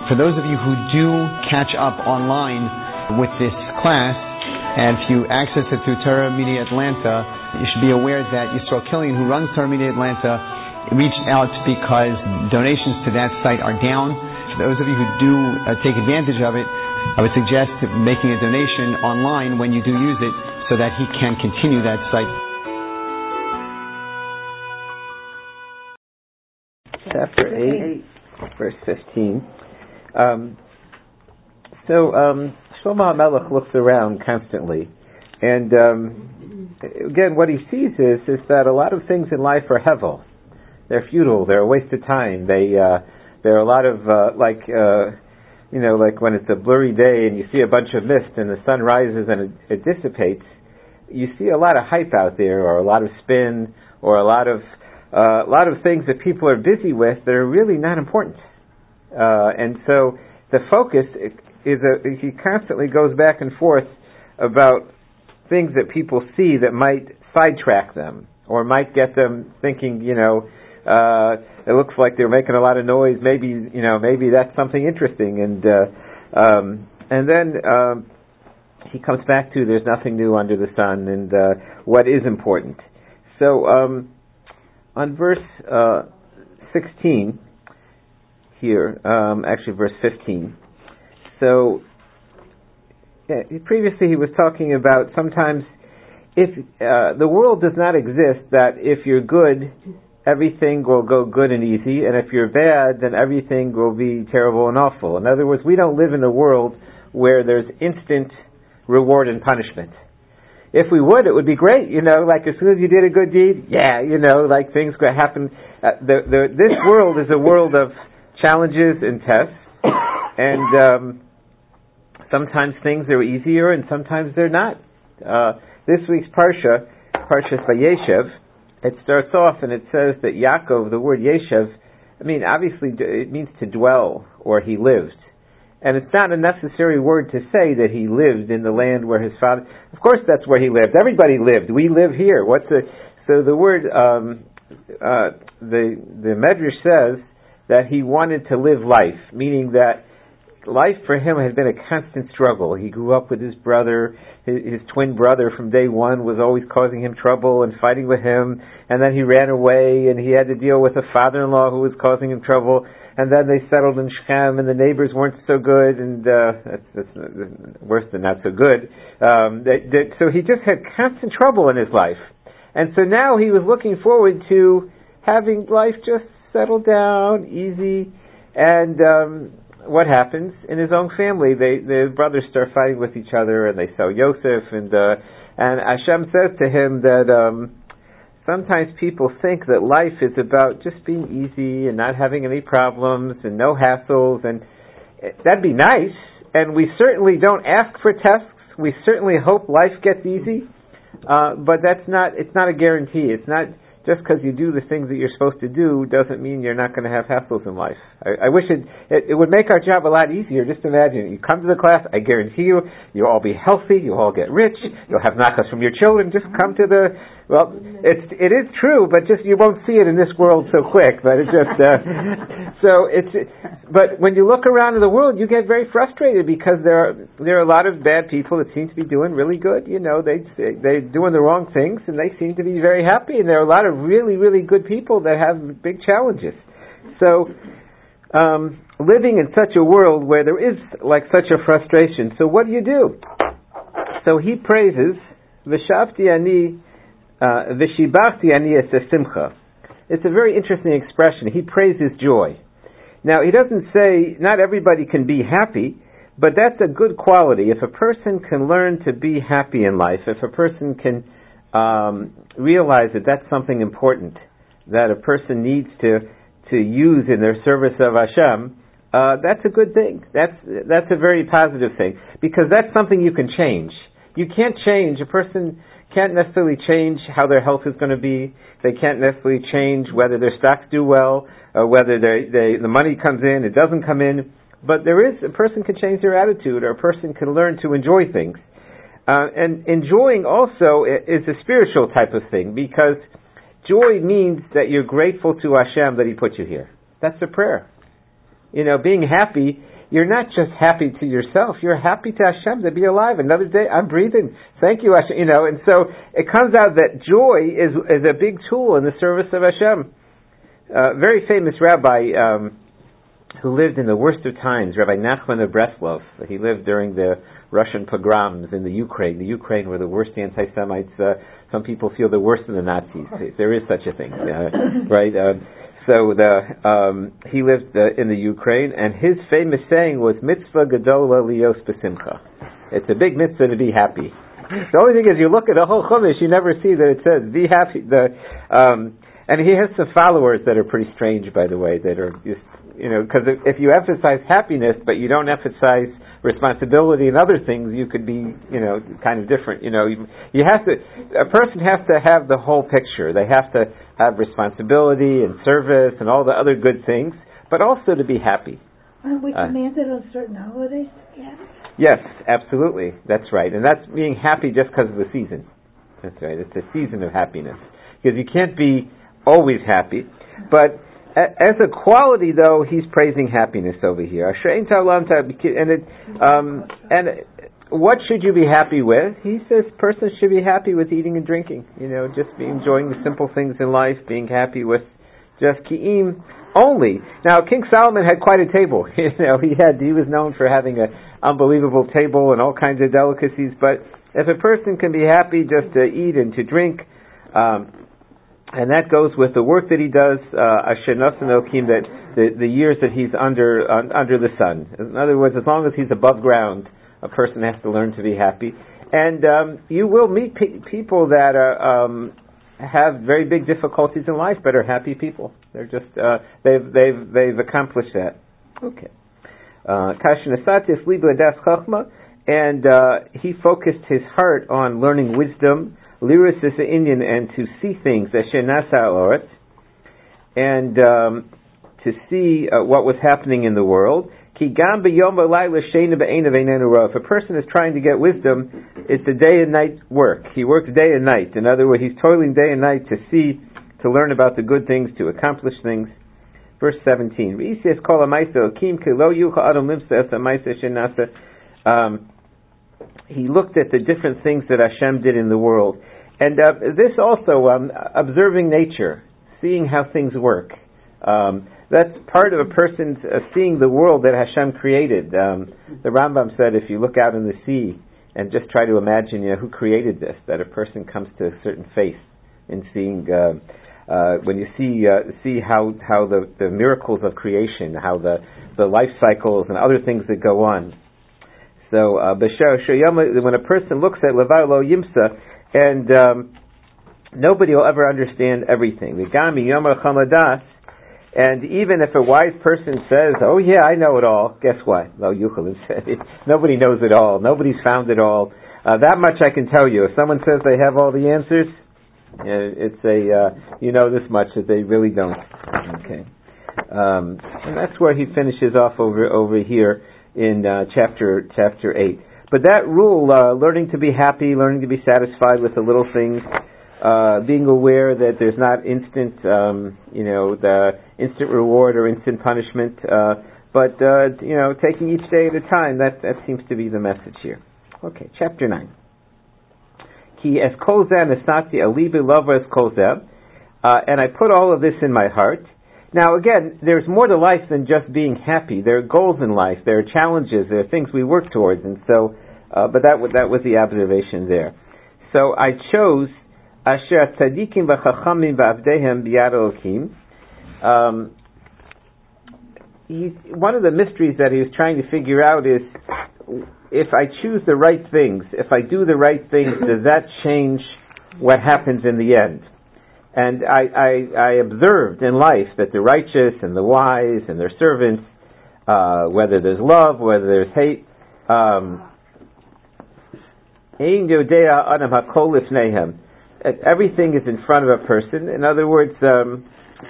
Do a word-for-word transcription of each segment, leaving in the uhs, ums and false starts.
For those of you who do catch up online with this class, and if you access it through Torah Media Atlanta, you should be aware that Yisrael Killian, who runs Torah Media Atlanta, reached out because donations to that site are down. For those of you who do uh, take advantage of it, I would suggest making a donation online when you do use it so that he can continue that site. Chapter eight, verse fifteen. Um, so um, Shlomo HaMelech looks around constantly, and um, again, what he sees is is that a lot of things in life are hevel. They're futile. They're a waste of time. They uh, there are a lot of uh, like uh, you know, like when it's a blurry day and you see a bunch of mist and the sun rises and it, it dissipates. You see a lot of hype out there, or a lot of spin, or a lot of uh, a lot of things that people are busy with that are really not important. Uh, and so the focus is a, he constantly goes back and forth about things that people see that might sidetrack them or might get them thinking, you know, uh, it looks like they're making a lot of noise. Maybe, you know, maybe that's something interesting. And uh, um, and then um, he comes back to there's nothing new under the sun and uh, what is important. So um, on verse uh, sixteen. Here, um, actually verse fifteen. So, yeah, previously he was talking about sometimes if uh, the world does not exist, that if you're good, everything will go good and easy, and if you're bad, then everything will be terrible and awful. In other words, we don't live in a world where there's instant reward and punishment. If we would, it would be great, you know, like as soon as you did a good deed, yeah, you know, like things could happen. Uh, the, the, this world is a world of challenges and tests, and um, sometimes things are easier and sometimes they're not. Uh, this week's Parsha, Parshas Vayeshev, it starts off and it says that Yaakov, the word Yeshev, I mean, obviously it means to dwell or he lived. And it's not a necessary word to say that he lived in the land where his father, of course that's where he lived. Everybody lived. We live here. What's the, so the word, um, uh, the, the Medrash says that he wanted to live life, meaning that life for him had been a constant struggle. He grew up with his brother. His, his twin brother from day one was always causing him trouble and fighting with him, and then he ran away and he had to deal with a father-in-law who was causing him trouble, and then they settled in Shechem and the neighbors weren't so good, and uh, that's, that's worse than not so good. Um, that, that, so he just had constant trouble in his life. And so now he was looking forward to having life just settle down, easy, and um, what happens in his own family? They, the brothers start fighting with each other, and they sell Yosef, and uh, and Hashem says to him that um, sometimes people think that life is about just being easy and not having any problems and no hassles, and that'd be nice. And we certainly don't ask for tests. We certainly hope life gets easy, uh, but that's not. It's not a guarantee. It's not. Just because you do the things that you're supposed to do doesn't mean you're not going to have hassles in life. I, I wish it, it it would make our job a lot easier. Just imagine, you come to the class, I guarantee you, you'll all be healthy, you'll all get rich, you'll have nachas from your children. Just come to the, well, it's, it is true, but just you won't see it in this world so quick. But it's just, uh, so it's, but when you look around in the world, you get very frustrated because there are, there are a lot of bad people that seem to be doing really good. You know, they, they're doing the wrong things and they seem to be very happy, and there are a lot of really, really good people that have big challenges. So, um, living in such a world where there is like such a frustration, so what do you do? So he praises, V'shavti ani, V'shibachti ani es simcha. It's a very interesting expression. He praises joy. Now, he doesn't say, not everybody can be happy, but that's a good quality. If a person can learn to be happy in life, if a person can Um, realize that that's something important that a person needs to to use in their service of Hashem, uh, that's a good thing. That's that's a very positive thing, because that's something you can change. You can't change, a person can't necessarily change how their health is going to be. They can't necessarily change whether their stocks do well, or whether they, they, the money comes in, it doesn't come in. But there is, a person can change their attitude, or a person can learn to enjoy things. Uh, and enjoying also is a spiritual type of thing, because joy means that you're grateful to Hashem that He put you here. That's a prayer. You know, being happy, you're not just happy to yourself, you're happy to Hashem to be alive. Another day, I'm breathing. Thank you, Hashem. You know, and so it comes out that joy is, is a big tool in the service of Hashem. Uh, very famous rabbi um, who lived in the worst of times, Rabbi Nachman of Breslov. He lived during the Russian pogroms in the Ukraine. The Ukraine were the worst anti-Semites. Uh, some people feel they're worse than the Nazis. There is such a thing, uh, right? Uh, So the um, he lived uh, in the Ukraine, and his famous saying was "Mitzvah gedola lios besimcha." It's a big mitzvah to be happy. The only thing is, you look at the whole Chumash, you never see that it says "be happy." The um, and he has some followers that are pretty strange, by the way, that are just, you know, because if you emphasize happiness but you don't emphasize responsibility and other things, you could be, you know, kind of different. You know, you, you have to. A person has to have the whole picture. They have to have responsibility and service and all the other good things, but also to be happy. Aren't we Uh, commanded on certain holidays to be happy? Yes, absolutely. That's right. And that's being happy just because of the season. That's right. It's a season of happiness. Because you can't be always happy. But a- as a quality, though, he's praising happiness over here. And it, um, and what should you be happy with? He says persons should be happy with eating and drinking. You know, just be enjoying the simple things in life, being happy with just ki'im only. Now, King Solomon had quite a table. You know, he had he was known for having an unbelievable table and all kinds of delicacies. But if a person can be happy just to eat and to drink, um, and that goes with the work that he does, Asher Nasan Elokim, that the, the years that he's under uh, under the sun. In other words, as long as he's above ground, a person has to learn to be happy. And um, you will meet pe- people that are, um, have very big difficulties in life, but are happy people. They're just uh, they've they've they've accomplished that. Okay. Kashnasati Slibla Das Chachma, and uh, he focused his heart on learning wisdom, liris is Indian, and to see things, and um, to see uh, what was happening in the world. If a person is trying to get wisdom, it's a day and night work. He works day and night. In other words, he's toiling day and night to see, to learn about the good things, to accomplish things. Verse seventeen. Um, he looked at the different things that Hashem did in the world. And uh, this also, um, observing nature, seeing how things work. Um, that's part of a person's uh, seeing the world that Hashem created. Um, the Rambam said if you look out in the sea and just try to imagine, you know, who created this, that a person comes to a certain faith in seeing, uh, uh, when you see uh, see how, how the, the miracles of creation, how the, the life cycles and other things that go on. So, uh, when a person looks at Levar Lo Yimsa, and um, nobody will ever understand everything. And even if a wise person says, "Oh yeah, I know it all," guess what? Lo Yuchel said, nobody knows it all. Nobody's found it all. Uh, that much I can tell you. If someone says they have all the answers, it's a uh, you know this much that they really don't. Okay, um, and that's where he finishes off over over here in uh, chapter chapter eight. But that rule, uh, learning to be happy, learning to be satisfied with the little things, uh, being aware that there's not instant, um, you know, the instant reward or instant punishment, uh, but uh, you know, taking each day at a time. That that seems to be the message here. Okay, chapter nine. Ki es kol zeh nesati ali b'lava es kol zeh, and I put all of this in my heart. Now again, there's more to life than just being happy. There are goals in life. There are challenges. There are things we work towards, and so. Uh, but that was that was the observation there. So I chose Asher Tzadikim v'Chachamim v'Avdehem b'Yad Elokim. Um, one of the mysteries that he was trying to figure out is, if I choose the right things, if I do the right things, does that change what happens in the end? And I, I, I observed in life that the righteous and the wise and their servants, uh, whether there's love, whether there's hate, um, everything is in front of a person. In other words, um,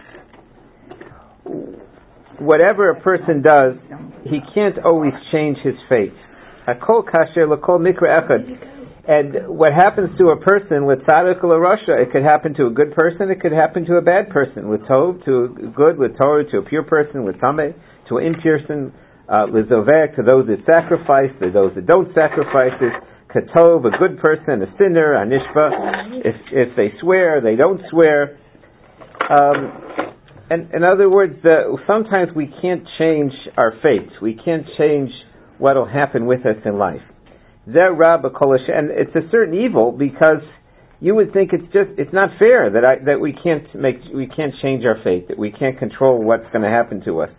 whatever a person does, he can't always change his fate. And what happens to a person with tzaddik or rasha, it could happen to a good person, it could happen to a bad person, with tov, to a good, with Torah, to a pure person, with tameh, to an impure person, uh, lizovek, to those that sacrifice, to those that don't sacrifice it, katov, a good person, a sinner, anishba, if, if they swear, they don't swear. Um, and in other words, uh, sometimes we can't change our fate. We can't change what will happen with us in life. And it's a certain evil because you would think it's just it's not fair that I that we can't make we can't change our fate, that we can't control what's going to happen to us.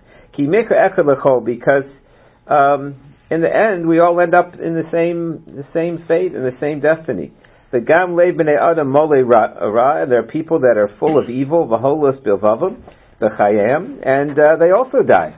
Because um, in the end we all end up in the same the same fate and the same destiny. The gam le bnei adam mole ra, there are people that are full of evil, v'holos bilvavim, b'chayim, and uh, they also die.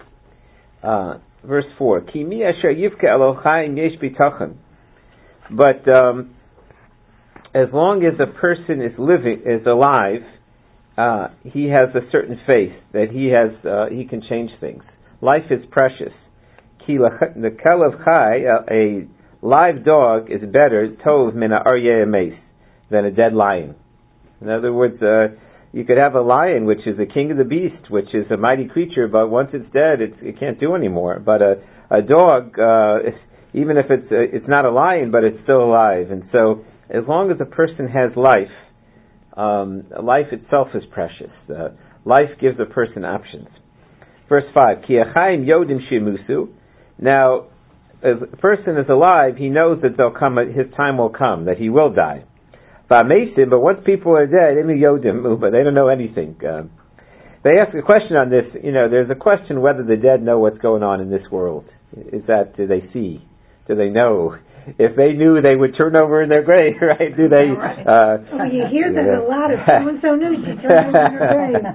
Uh, Verse four, Kimi asher yivke Elohim yesh bitachon. But um, as long as a person is living, is alive, uh, he has a certain faith that he has, uh, he can change things. Life is precious. Ki the kalav chai, a live dog, is better tov min ha'aryeh emes than a dead lion. In other words, uh, you could have a lion, which is the king of the beast, which is a mighty creature, but once it's dead, it's, it can't do anymore. But a, a dog, uh, even if it's uh, it's not a lion, but it's still alive. And so, as long as a person has life, um, life itself is precious. Uh, life gives a person options. Verse five, Ki achaim yodim shemusu. Now, as a person is alive, he knows that they'll come. His time will come, that he will die. But once people are dead, but they don't know anything. Uh, they ask a question on this. You know, there's a question whether the dead know what's going on in this world. Is that, do they see? Do they know? If they knew, they would turn over in their grave, right? Do they? Uh, well, you hear that yeah. a lot. If so-and-so knew, she turned over in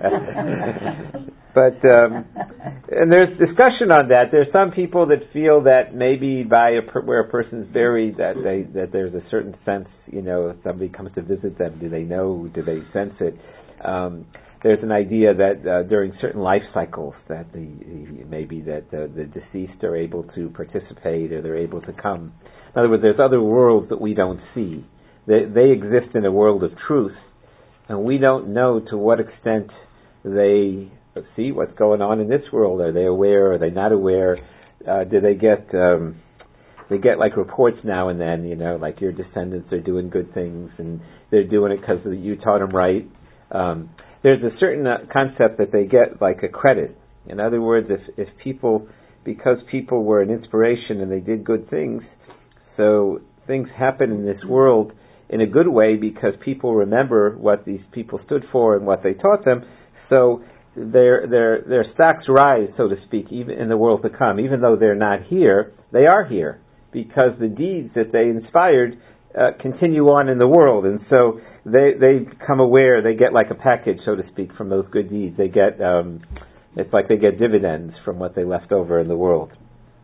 her grave. But, um, and there's discussion on that. There's some people that feel that maybe by a per, where a person's buried, that they that there's a certain sense, you know, if somebody comes to visit them, do they know, do they sense it? Um, there's an idea that uh, during certain life cycles that the maybe that the, the deceased are able to participate or they're able to come. In other words, there's other worlds that we don't see. They, they exist in a world of truth, and we don't know to what extent they see what's going on in this world. Are they aware? Are they not aware? Uh, do they get um, they get like reports now and then? You know, like your descendants are doing good things and they're doing it because you taught them right. Um, there's a certain uh, concept that they get like a credit. In other words, if if people because people were an inspiration and they did good things, so things happen in this world in a good way because people remember what these people stood for and what they taught them. So their their their stocks rise, so to speak, even in the world to come. Even though they're not here, they are here because the deeds that they inspired uh, continue on in the world, and so they they become aware. They get like a package, so to speak, from those good deeds. They get um, it's like they get dividends from what they left over in the world.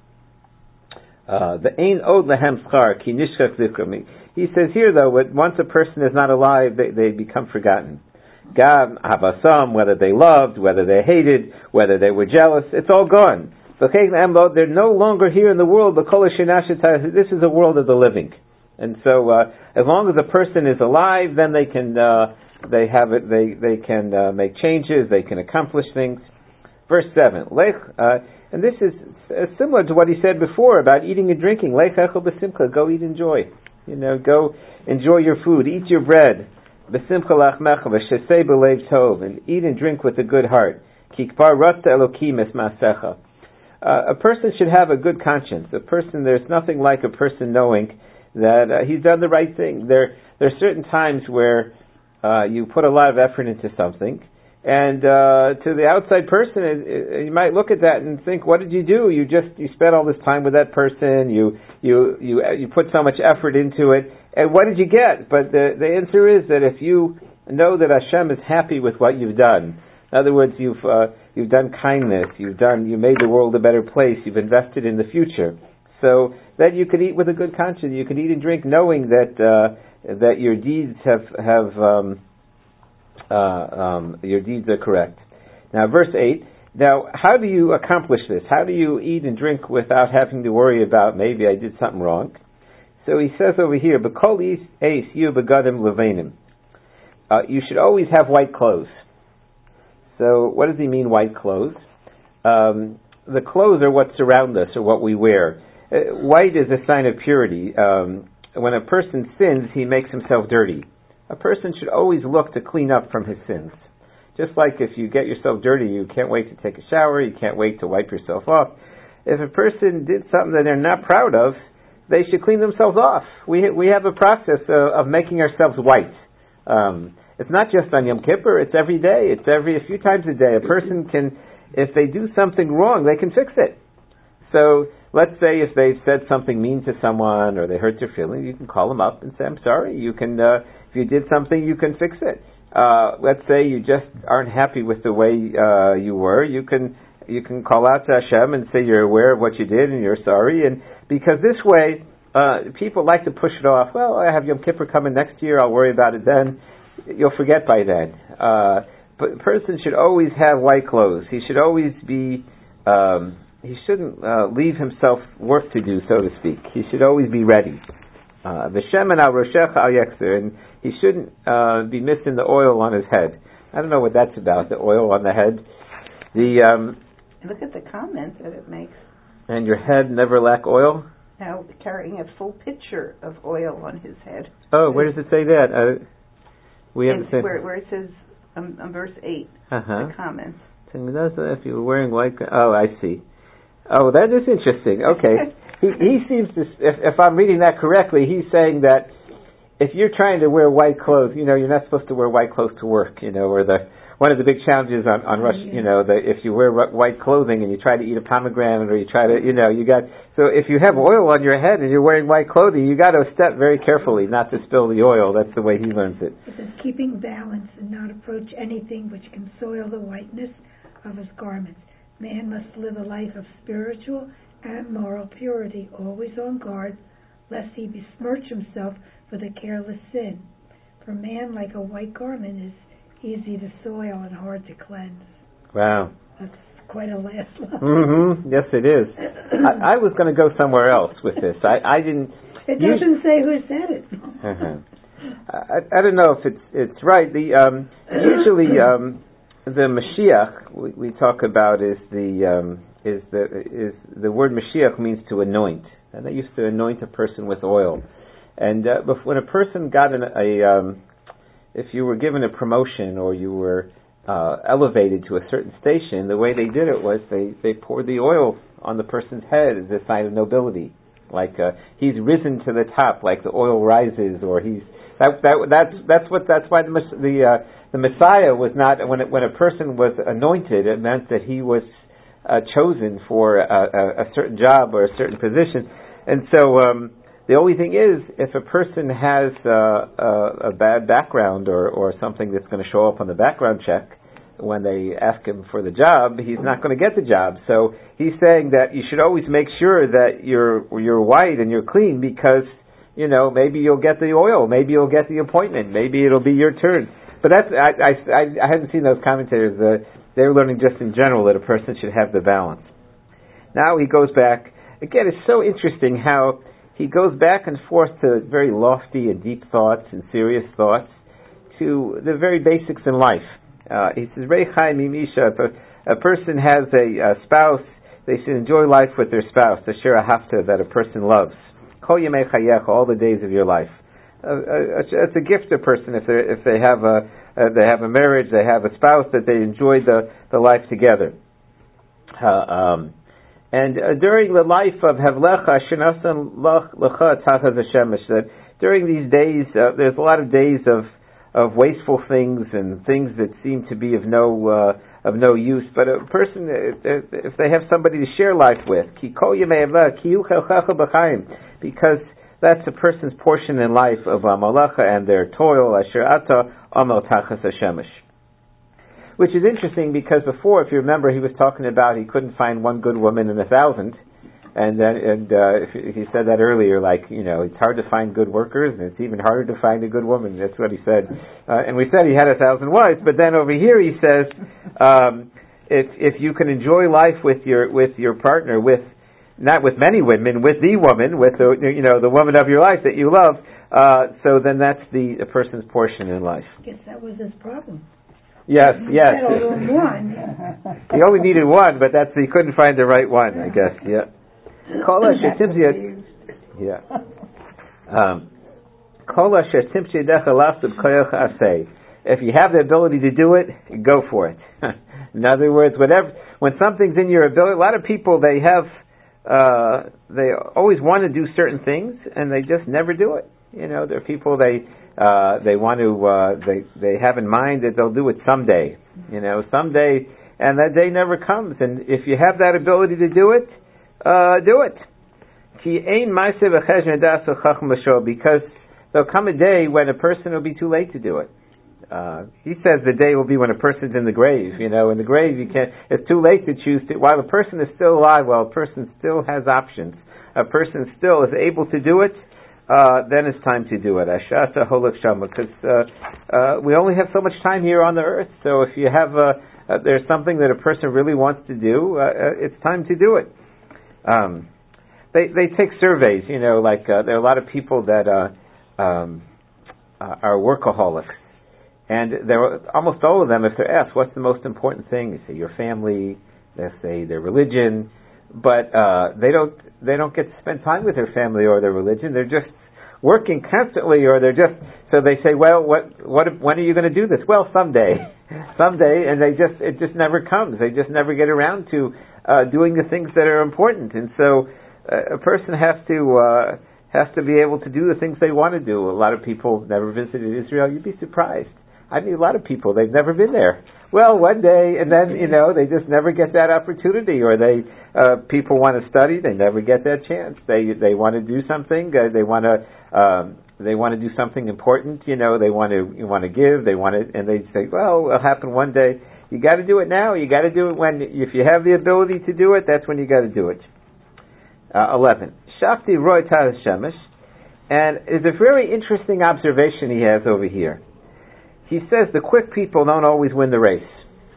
The ein od lehem schar ki nishkach zikram. He says here, though, once a person is not alive, they, they become forgotten. Gam habasam, whether they loved, whether they hated, whether they were jealous, it's all gone. They're no longer here in the world. This is a world of the living, and so uh, as long as a person is alive, then they can uh, they have it. They they can uh, make changes. They can accomplish things. Verse seven, Lech, uh, and this is uh, similar to what he said before about eating and drinking. Lech echel b'simcha, go eat and enjoy. You know, go enjoy your food, eat your bread. B'simcha lachmecha v'shesei b'leiv tov, and eat and drink with a good heart. Kikpar rata elokim es maasecha. A person should have a good conscience. A person, there's nothing like a person knowing that uh, he's done the right thing. There, there are certain times where uh, you put a lot of effort into something, and uh, to the outside person, it, it, you might look at that and think, "What did you do? You just you spent all this time with that person. You you you you put so much effort into it, and what did you get?" But the the answer is that if you know that Hashem is happy with what you've done, in other words, you've uh, you've done kindness, you've done you made the world a better place, you've invested in the future, so that you can eat with a good conscience, you can eat and drink knowing that uh, that your deeds have have um, uh, um, your deeds are correct. Now, verse eight. Now, how do you accomplish this? How do you eat and drink without having to worry about maybe I did something wrong? So he says over here, "B'kol eis yu begadim levanim." Uh, you should always have white clothes. So what does he mean, white clothes? Um, the clothes are what surround us, or what we wear. Uh, white is a sign of purity. Um, when a person sins, he makes himself dirty. A person should always look to clean up from his sins. Just like if you get yourself dirty, you can't wait to take a shower, you can't wait to wipe yourself off. If a person did something that they're not proud of, they should clean themselves off. We we have a process of, of making ourselves white. Um, it's not just on Yom Kippur, it's every day, it's every a few times a day. A person can, if they do something wrong, they can fix it. So, let's say if they've said something mean to someone, or they hurt their feelings, you can call them up and say, I'm sorry, you can, uh, if you did something, you can fix it. Uh, let's say you just aren't happy with the way, uh, you were, you can, you can call out to Hashem and say you're aware of what you did and you're sorry, and because this way, uh, people like to push it off. Well, I have Yom Kippur coming next year, I'll worry about it then. You'll forget by then. Uh, but a person should always have white clothes. He should always be, um, he shouldn't uh, leave himself work to do, so to speak. He should always be ready. V'shemen al roshecha al yekser, and he shouldn't uh, be missing the oil on his head. I don't know what that's about, the oil on the head. The um, Look at the comments that it makes. And your head never lack oil? Now carrying a full pitcher of oil on his head. Oh, where does it say that? Uh, we haven't said where, where it says um, on verse eight. Uh-huh. The comments. If you were wearing white, oh, I see. Oh, that is interesting. Okay, he he seems to. If, if I'm reading that correctly, he's saying that if you're trying to wear white clothes, you know, you're not supposed to wear white clothes to work. You know, or the one of the big challenges on on Rosh, you know, that if you wear white clothing and you try to eat a pomegranate, or you try to, you know, you got. So if you have oil on your head and you're wearing white clothing, you got to step very carefully not to spill the oil. That's the way he learns it. It says keeping balance and not approach anything which can soil the whiteness of his garments. Man must live a life of spiritual and moral purity, always on guard, lest he besmirch himself with a careless sin. For man, like a white garment, is easy to soil and hard to cleanse. Wow. That's quite a last line. Mm-hmm. Yes, it is. I, I was going to go somewhere else with this. I, I didn't... It doesn't say who said it. Uh-huh. I, I don't know if it's it's right. The um, usually... Um, The Mashiach we, we talk about is the um, is the is the word Mashiach means to anoint, and they used to anoint a person with oil. And uh, when a person got an, a um, if you were given a promotion or you were uh, elevated to a certain station, the way they did it was they, they poured the oil on the person's head as a sign of nobility, like uh, he's risen to the top, like the oil rises, or he's that that that's that's what that's why the the uh, The Messiah was not, when it, when a person was anointed, it meant that he was uh, chosen for a, a, a certain job or a certain position. And so um, the only thing is, if a person has uh, a, a bad background or, or something that's going to show up on the background check, when they ask him for the job, he's not going to get the job. So he's saying that you should always make sure that you're you're white and you're clean, because, you know, maybe you'll get the oil, maybe you'll get the appointment, maybe it'll be your turn. But that's I, I, I hadn't seen those commentators. Uh, they were learning just in general that a person should have the balance. Now he goes back. Again, it's so interesting how he goes back and forth to very lofty and deep thoughts and serious thoughts to the very basics in life. Uh, he says, Rei Chaim Imisha, if a, a person has a, a spouse, they should enjoy life with their spouse, the Shira Hafta that a person loves. Kol Yemei Chayecha, all the days of your life. Uh, uh, it's a gift to a person if they if they have a uh, they have a marriage, they have a spouse, that they enjoy the, the life together. Uh, um, and uh, during the life of Havlecha Shenasan Lecha Tachas Hashemesh, that during these days uh, there's a lot of days of of wasteful things and things that seem to be of no uh, of no use. But a person, if they have somebody to share life with, because that's a person's portion in life of Amalacha and their toil, Asher Ata Amal Tachas Hashemesh. Which is interesting because before, if you remember, he was talking about he couldn't find one good woman in a thousand. And then, and uh, he said that earlier, like, you know, it's hard to find good workers, and it's even harder to find a good woman. That's what he said. Uh, and we said he had a thousand wives, but then over here he says, um, if if you can enjoy life with your with your partner, with not with many women, with the woman, with the, you know, the woman of your life that you love, uh, so then that's the, the person's portion in life. I guess that was his problem. Yes, he yes. Had only one. He only needed one, but that's, he couldn't find the right one, I guess, yeah. Yeah. Um, if you have the ability to do it, go for it. In other words, whatever, when something's in your ability, a lot of people, they have, uh, they always want to do certain things, and they just never do it. You know, there are people, they, uh, they want to, uh, they, they have in mind that they'll do it someday. You know, someday, and that day never comes. And if you have that ability to do it, uh, do it. Because there'll come a day when a person will be too late to do it. Uh, he says the day will be when a person's in the grave. You know, in the grave you can't, it's too late to choose to, while a person is still alive, while a person still has options, a person still is able to do it, uh, then it's time to do it. Ashata holak shama, because, uh, uh, we only have so much time here on the earth, so if you have, uh, uh there's something that a person really wants to do, uh, uh, it's time to do it. Um, they, they take surveys, you know, like, uh, there are a lot of people that, uh, um, uh, are workaholics. And there are, almost all of them, if they're asked, what's the most important thing? They say your family, they say their religion, but uh, they don't they don't get to spend time with their family or their religion. They're just working constantly, or they're just, so they say, well, what what when are you going to do this? Well, someday, someday, and they just it just never comes. They just never get around to uh, doing the things that are important. And so uh, a person has to uh, has to be able to do the things they want to do. A lot of people never visited Israel. You'd be surprised. I mean, a lot of people, they've never been there. Well, one day, and then, you know, they just never get that opportunity, or they, uh, people want to study, they never get that chance. They, they want to do something, uh, they want to, um, they want to do something important, you know, they want to, you want to give, they want to, and they say, well, it'll happen one day. You got to do it now, you got to do it when, if you have the ability to do it, that's when you got to do it. Uh, eleven. Shafti Roy Taz Shemesh, and it's a very interesting observation he has over here. He says the quick people don't always win the race.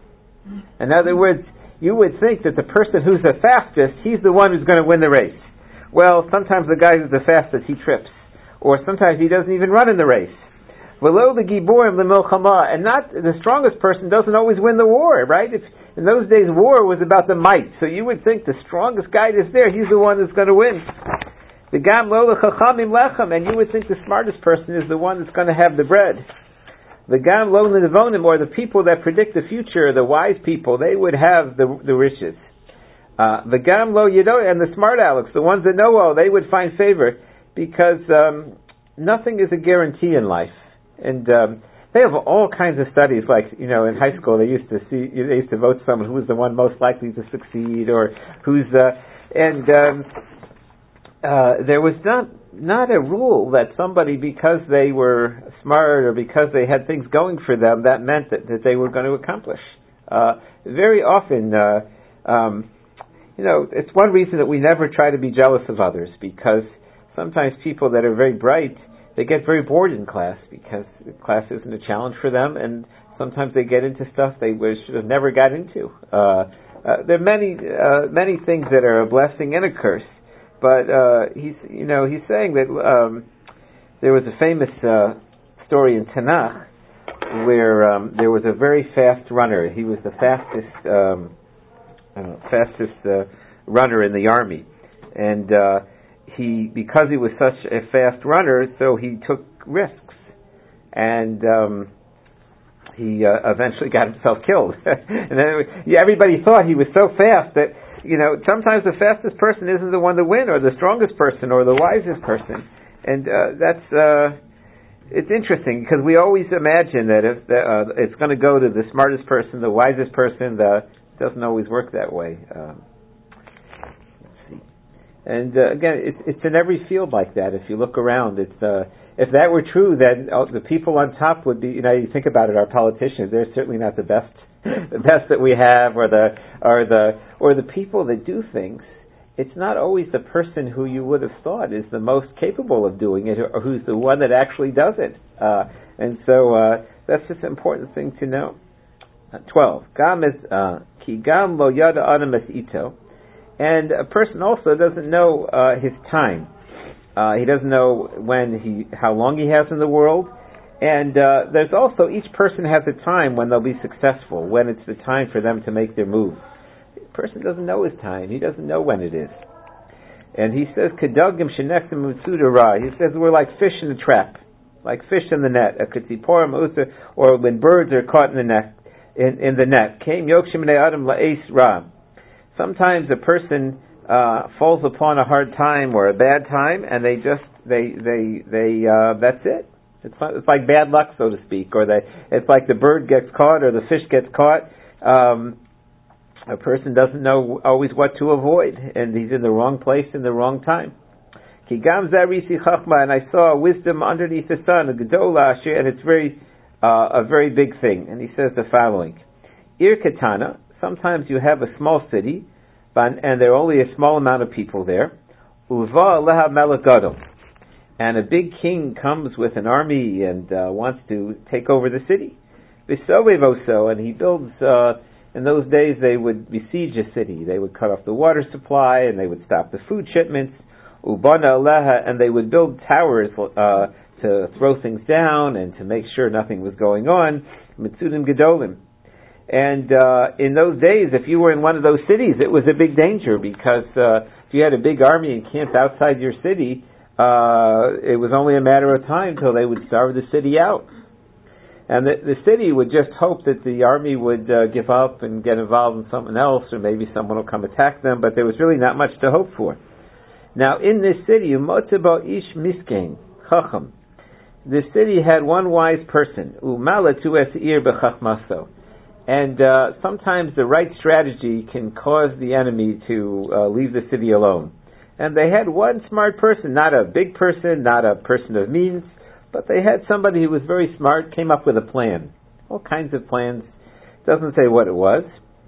In other words, you would think that the person who's the fastest, he's the one who's going to win the race. Well, sometimes the guy who's the fastest, he trips. Or sometimes he doesn't even run in the race. Below the giborim l'milchama, and not the strongest person doesn't always win the war, right? If, in those days, war was about the might. So you would think the strongest guy that's there, he's the one that's going to win. The gam lo l'chachamim lechem, and you would think the smartest person is the one that's going to have the bread. The gam lo nevonim, or the people that predict the future, the wise people, they would have the the riches. Uh, the gam lo yidot, and the smart alecks, the ones that know all, they would find favor, because um, nothing is a guarantee in life. And um, they have all kinds of studies, like, you know, in high school they used to see, they used to vote someone who was the one most likely to succeed, or who's, uh, and um, uh, there was not not a rule that somebody, because they were smart or because they had things going for them, that meant that, that they were going to accomplish. Uh, very often, uh, um, you know, it's one reason that we never try to be jealous of others, because sometimes people that are very bright, they get very bored in class because class isn't a challenge for them, and sometimes they get into stuff they should have never got into. Uh, uh, there are many, uh, many things that are a blessing and a curse. But uh, he's, you know, he's saying that um, there was a famous uh, story in Tanakh where um, there was a very fast runner. He was the fastest, um, I don't know, fastest uh, runner in the army, and uh, he, because he was such a fast runner, so he took risks, and um, he uh, eventually got himself killed. And then everybody thought he was so fast that, you know, sometimes the fastest person isn't the one to win, or the strongest person, or the wisest person. And uh, that's, uh, it's interesting, because we always imagine that if the, uh, it's going to go to the smartest person, the wisest person. The, it doesn't always work that way. Um, let's see. And uh, again, it's, it's in every field like that. If you look around, it's uh, if that were true, then uh, the people on top would be, you know, you think about it, our politicians, they're certainly not the best the best that we have, or the or the or the people that do things. It's not always the person who you would have thought is the most capable of doing it, or who's the one that actually does it. Uh, and so uh, that's just an important thing to know. Uh, Twelve. Gam is ki gam lo yada adam es ito, And a person also doesn't know uh, his time. Uh, he doesn't know when he, how long he has in the world. And uh, there's also, each person has a time when they'll be successful, when it's the time for them to make their move. The person doesn't know his time. He doesn't know when it is. And he says, Kedagim shenechtem utsudara. He says we're like fish in a trap, like fish in the net. Or when birds are caught in the net. In, in the net. Came yokshim adam la'es ra. Sometimes a person uh, falls upon a hard time or a bad time, and they just they they they uh, that's it. It's not, it's like bad luck, so to speak, or they it's like the bird gets caught or the fish gets caught. Um, a person doesn't know always what to avoid, and he's in the wrong place in the wrong time. Kigam zarisi chachma, and I saw wisdom underneath the sun, a gedola, and it's very uh, a very big thing. And he says the following: Ir katana. Sometimes you have a small city, and there are only a small amount of people there. Uva leha melech gadol, and a big king comes with an army and uh, wants to take over the city. V'sovevoso, and he builds. Uh, in those days, they would besiege a city. They would cut off the water supply, and they would stop the food shipments. Ubana leha, and they would build towers uh, to throw things down and to make sure nothing was going on. Mitzudim gedolim. And uh, in those days, if you were in one of those cities, it was a big danger, because uh, if you had a big army encamped outside your city, uh, it was only a matter of time till they would starve the city out. And the, the city would just hope that the army would uh, give up and get involved in something else, or maybe someone will come attack them, but there was really not much to hope for. Now, in this city, Umotabo ish miskein, chacham. This city had one wise person, Umala tu es ir bechachmaso. And uh, sometimes the right strategy can cause the enemy to uh, leave the city alone. And they had one smart person, not a big person, not a person of means, but they had somebody who was very smart, came up with a plan. All kinds of plans. Doesn't say what it was.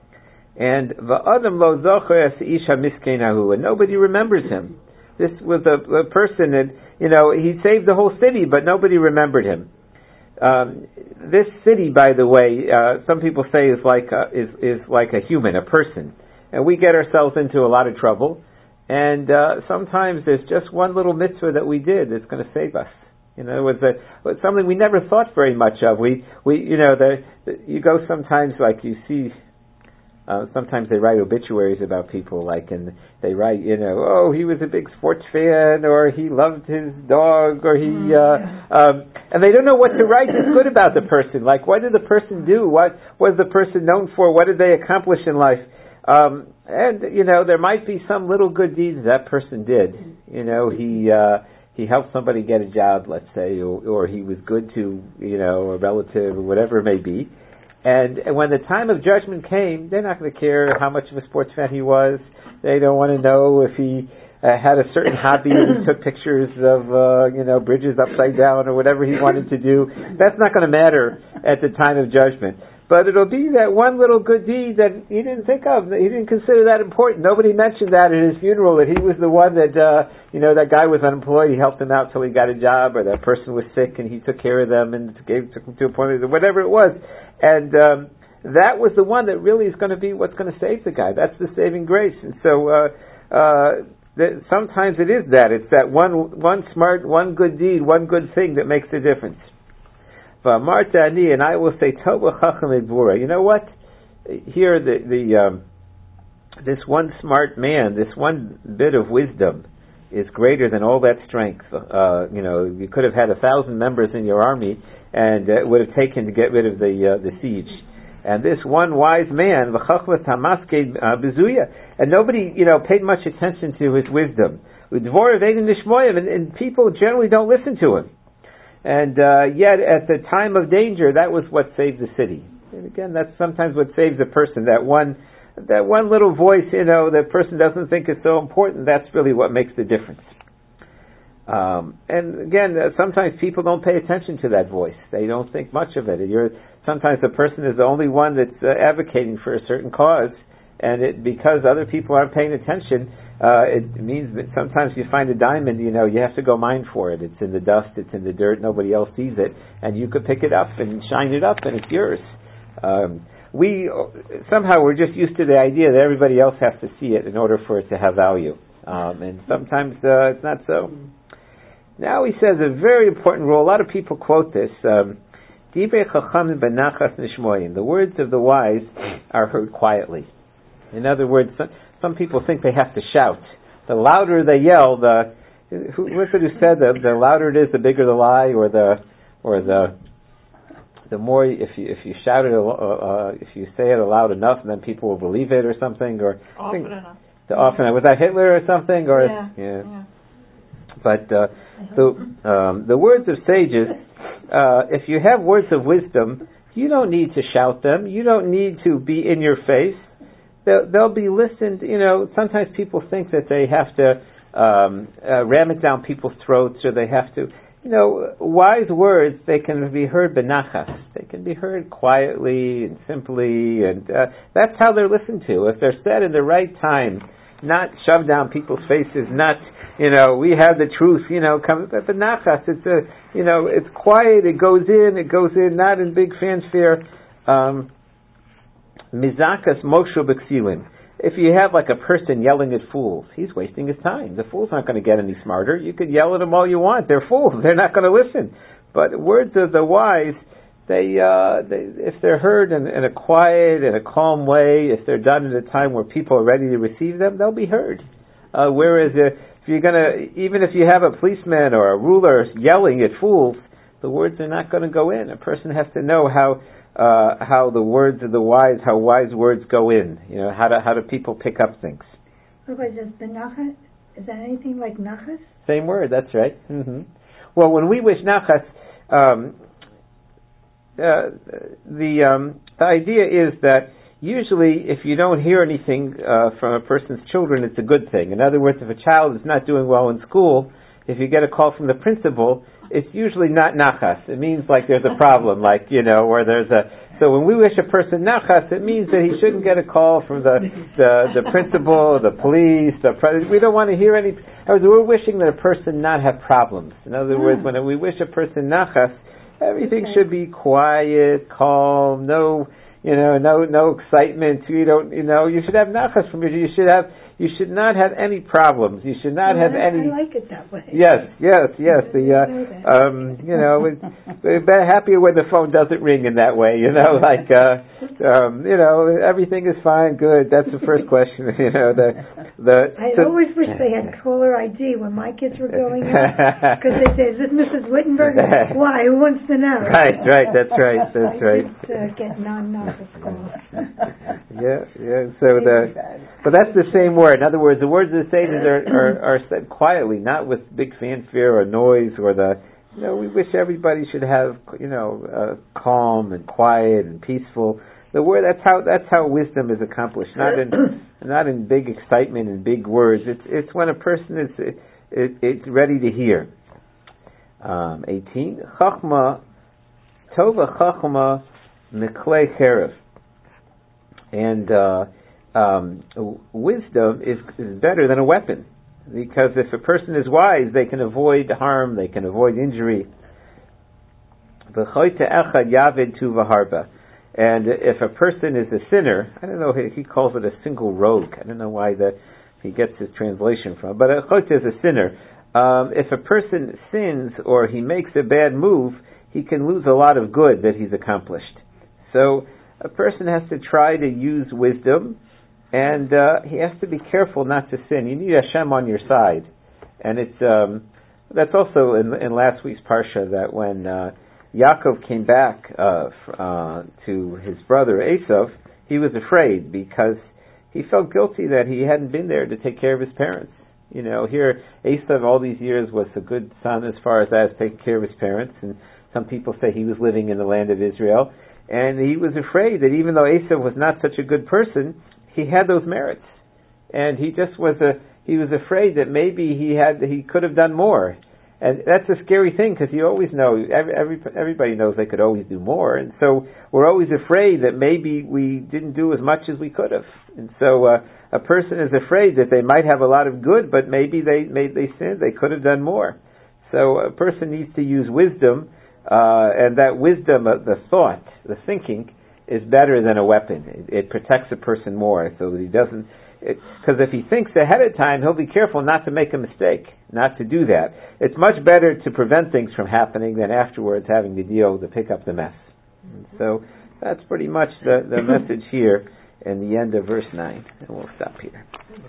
And va'adam lo zocher es ish hamiskeinahu, and nobody remembers him. This was a, a person that, you know, he saved the whole city, but nobody remembered him. Um, this city, by the way, uh, some people say is like a, is is like a human, a person, and we get ourselves into a lot of trouble. And uh, sometimes there's just one little mitzvah that we did that's going to save us. You know, it was, a, it was something we never thought very much of. We we you know the, the you go sometimes, like you see. Uh, sometimes they write obituaries about people, like, and they write, you know, oh, he was a big sports fan, or he loved his dog, or he, uh, um, and they don't know what to write that's good about the person. Like, what did the person do? What was the person known for? What did they accomplish in life? Um, and, you know, there might be some little good deeds that person did. You know, he, uh, he helped somebody get a job, let's say, or, or he was good to, you know, a relative, or whatever it may be. And when the time of judgment came, they're not going to care how much of a sports fan he was. They don't want to know if he uh, had a certain hobby and he took pictures of, uh, you know, bridges upside down or whatever he wanted to do. That's not going to matter at the time of judgment. But it'll be that one little good deed that he didn't think of. He didn't consider that important. Nobody mentioned that at his funeral, that he was the one that, uh, you know, that guy was unemployed. He helped him out till he got a job, or that person was sick and he took care of them and gave, took them to appointments, or whatever it was. And um, that was the one that really is going to be what's going to save the guy. That's the saving grace. And so uh, uh, that sometimes it is that. It's that one one smart, one good deed, one good thing that makes a difference. And I will say, you know what? Here, the the um, this one smart man, this one bit of wisdom, is greater than all that strength. Uh, you know, you could have had a thousand members in your army, and it would have taken to get rid of the uh, the siege. And this one wise man, and nobody, you know, paid much attention to his wisdom. And, and people generally don't listen to him. And uh, yet, at the time of danger, that was what saved the city. And again, that's sometimes what saves a person. That one, that one little voice, you know, that person doesn't think is so important. That's really what makes the difference. Um, and again, uh, sometimes people don't pay attention to that voice. They don't think much of it. You're, sometimes the person is the only one that's uh, advocating for a certain cause, and it, because other people aren't paying attention, uh, it means that sometimes you find a diamond, you know, you have to go mine for it. It's in the dust, it's in the dirt, nobody else sees it, and you could pick it up and shine it up, and it's yours. Um, we somehow we're just used to the idea that everybody else has to see it in order for it to have value, um, and sometimes uh, it's not so. Now he says a very important rule. A lot of people quote this. Um, the words of the wise are heard quietly. In other words, some, some people think they have to shout. The louder they yell, the who was it who said that the louder it is, the bigger the lie, or the or the the more if you if you shout it, uh, if you say it loud enough, then people will believe it or something. Or often enough. The often was that Hitler or something? Or yeah. yeah. yeah. But uh, the um, the words of sages. Uh, if you have words of wisdom, you don't need to shout them. You don't need to be in your face. They'll, they'll be listened. You know, sometimes people think that they have to um, uh, ram it down people's throats, or they have to. You know, wise words, they can be heard benachas. They can be heard quietly and simply, and uh, that's how they're listened to. If they're said in the right time, not shoved down people's faces, not, you know, we have the truth, you know, come, but benachas, it's a, you know, it's quiet, it goes in, it goes in, not in big fanfare. Um, mizakas moshu b'ksilin. If you have like a person yelling at fools, he's wasting his time. The fool's not going to get any smarter. You could yell at them all you want. They're fools. They're not going to listen. But words of the wise, they, uh, they if they're heard in, in a quiet, in a calm way, if they're done at a time where people are ready to receive them, they'll be heard. Uh, whereas uh, if you're going to, even if you have a policeman or a ruler yelling at fools, the words are not going to go in. A person has to know how Uh, how the words of the wise, how wise words go in. You know, how do how do people pick up things? Otherwise, is benachas, is that anything like nachas? Same word, that's right. Mm-hmm. Well, when we wish nachas, um, uh, the um, the idea is that usually if you don't hear anything uh, from a person's children, it's a good thing. In other words, if a child is not doing well in school, if you get a call from the principal, it's usually not nachas. It means like there's a problem, like, you know, or there's a... So when we wish a person nachas, it means that he shouldn't get a call from the the, the principal, the police, the pre- we don't want to hear any... We're wishing that a person not have problems. In other words, when we wish a person nachas, everything okay. should be quiet, calm, no, you know, no no excitement. You don't, you know, you should have nachas from you. You should have... You should not have any problems. You should not well, have I, any. I like it that way. Yes, yes, yes. The uh, um, you know, we're happier when the phone doesn't ring in that way. You know, like uh, um, you know, everything is fine, good. That's the first question. You know, the the. I so, always wish they had caller I D when my kids were going out, because they say, "Is this Missus Wittenberg?" Why? Who wants to know? Right, right. That's right. That's I right. Just, uh, get non-notice calls. Yeah, yeah. So the, but that's the same word. In other words, the words of the sages are, are, are said quietly, not with big fanfare or noise or the, you know, we wish everybody should have, you know, uh, calm and quiet and peaceful. The word, that's how, that's how wisdom is accomplished, not in, not in big excitement and big words. It's, it's when a person is, it, it, it's ready to hear. Um, eighteen, Chachma, Tova Chachma Miklei Cherev. And, uh, Um, wisdom is, is better than a weapon, because if a person is wise, they can avoid harm, they can avoid injury. And if a person is a sinner, I don't know, he calls it a single rogue. I don't know why that he gets his translation from, but a chote is a sinner. Um, if a person sins or he makes a bad move, he can lose a lot of good that he's accomplished. So a person has to try to use wisdom. And uh, he has to be careful not to sin. You need Hashem on your side. And it's um, that's also in, in last week's Parsha, that when uh, Yaakov came back uh, uh, to his brother Esav, he was afraid because he felt guilty that he hadn't been there to take care of his parents. You know, here Esav all these years was a good son as far as that, as taking care of his parents. And some people say he was living in the land of Israel. And he was afraid that even though Esav was not such a good person, he had those merits, and he just was a. He was afraid that maybe he had. He could have done more, and that's a scary thing because you always know. Every, every everybody knows they could always do more, and so we're always afraid that maybe we didn't do as much as we could have. And so uh, a person is afraid that they might have a lot of good, but maybe they made they sinned. They could have done more. So a person needs to use wisdom, uh, and that wisdom, uh, the thought, the thinking, is better than a weapon. It, it protects a person more, so that he doesn't. Because if he thinks ahead of time, he'll be careful not to make a mistake, not to do that. It's much better to prevent things from happening than afterwards having to deal to pick up the mess. And so that's pretty much the, the message here in the end of verse nine. And we'll stop here.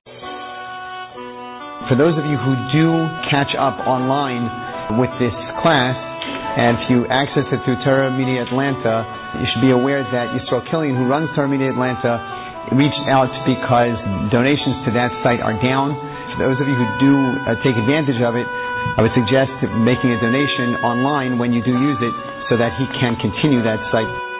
For those of you who do catch up online with this class, and if you access it through Torah Media Atlanta, you should be aware that Yisrael Killian, who runs Torah Media Atlanta, reached out because donations to that site are down. For those of you who do uh, take advantage of it, I would suggest making a donation online when you do use it so that he can continue that site.